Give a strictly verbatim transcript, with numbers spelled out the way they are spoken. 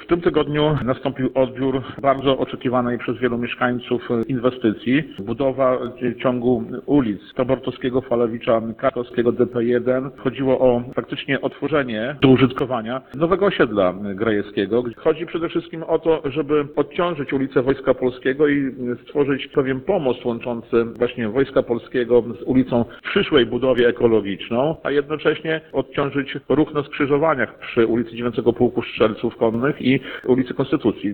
W tym tygodniu nastąpił odbiór bardzo oczekiwanej przez wielu mieszkańców inwestycji. Budowa ciągu ulic Tobortowskiego, Falewicza, Krakowskiego, D P jeden. Chodziło o faktycznie otworzenie do użytkowania nowego osiedla grajewskiego. Chodzi przede wszystkim o to, żeby odciążyć ulicę Wojska Polskiego i stworzyć pewien pomost łączący właśnie Wojska Polskiego z ulicą w przyszłej budowie ekologiczną, a jednocześnie odciążyć ruch na skrzyżowaniach przy ulicy dziewiątego Pułku Strzelców Konnych i ulicy Konstytucji.